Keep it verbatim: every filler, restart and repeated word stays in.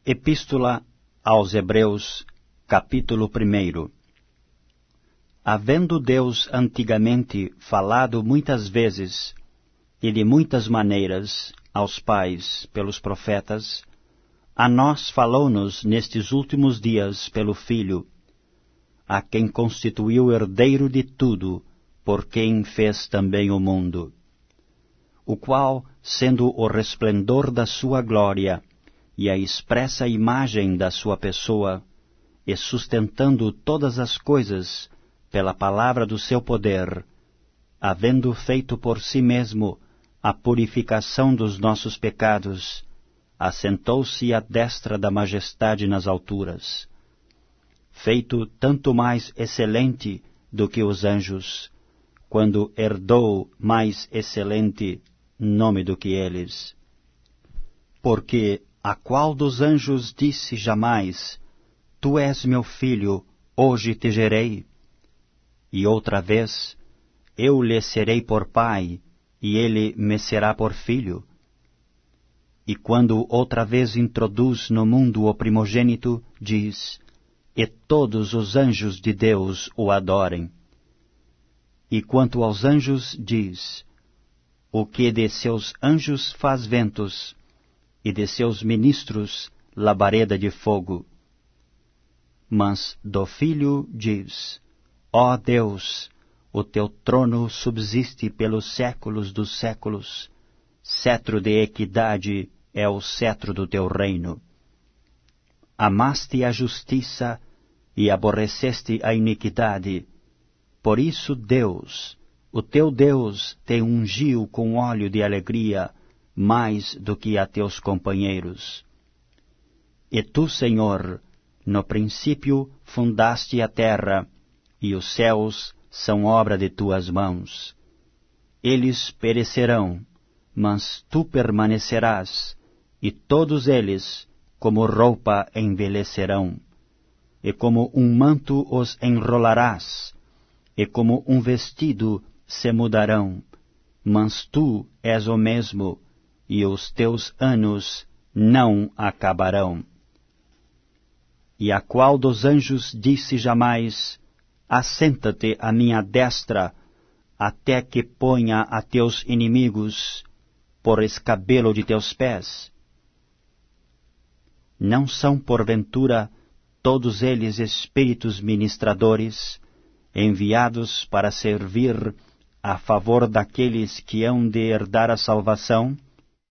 Epístola aos Hebreus, capítulo primeiro. Havendo Deus antigamente falado muitas vezes e de muitas maneiras aos pais pelos profetas, a nós falou-nos nestes últimos dias pelo Filho, a quem constituiu herdeiro de tudo, por quem fez também o mundo, o qual, sendo o resplendor da sua glória e a expressa imagem da sua pessoa, e sustentando todas as coisas pela palavra do seu poder, havendo feito por si mesmo a purificação dos nossos pecados, assentou-se à destra da majestade nas alturas, feito tanto mais excelente do que os anjos, quando herdou mais excelente nome do que eles. Porque a qual dos anjos disse jamais: Tu és meu filho, hoje te gerei? E outra vez: Eu lhe serei por pai, e ele me será por filho? E quando outra vez introduz no mundo o primogênito, diz: E todos os anjos de Deus o adorem. E quanto aos anjos, diz: O que de seus anjos faz ventos, e de seus ministros labareda de fogo. Mas do Filho diz: Ó Deus, o teu trono subsiste pelos séculos dos séculos, cetro de equidade é o cetro do teu reino. Amaste a justiça e aborreceste a iniquidade. Por isso Deus, o teu Deus, te ungiu com óleo de alegria, mais do que a teus companheiros. E tu, Senhor, no princípio fundaste a terra, e os céus são obra de tuas mãos. Eles perecerão, mas tu permanecerás, e todos eles, como roupa, envelhecerão. E como um manto os enrolarás, e como um vestido se mudarão. Mas tu és o mesmo, e os teus anos não acabarão. E a qual dos anjos disse jamais: Assenta-te à minha destra, até que ponha a teus inimigos por escabelo de teus pés? Não são, porventura, todos eles espíritos ministradores, enviados para servir a favor daqueles que hão de herdar a salvação?